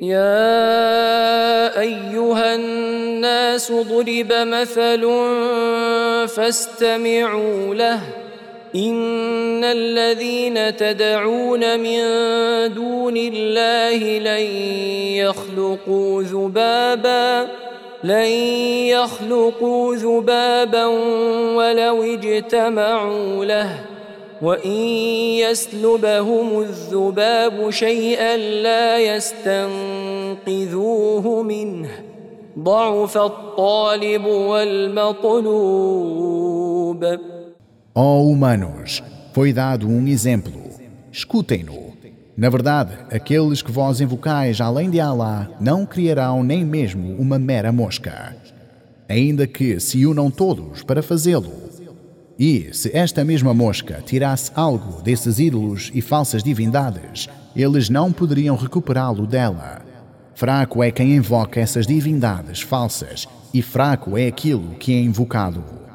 يا أيها الناس ضرب مثل فاستمعوا له إن الذين تدعون من دون الله لن يخلقوا ذبابا ولو اجتمعوا له وإن يسلبهم الذباب شيئا لا يستنقذوه منه ضعف الطالب والمطلوب. Ó humanos, foi dado exemplo. Escutem-no. Na verdade, aqueles que vós invocais além de Alá não criarão nem mesmo uma mera mosca, ainda que se unam todos para fazê-lo. E se esta mesma mosca tirasse algo desses ídolos e falsas divindades, eles não poderiam recuperá-lo dela. Fraco é quem invoca essas divindades falsas, e fraco é aquilo que é invocado.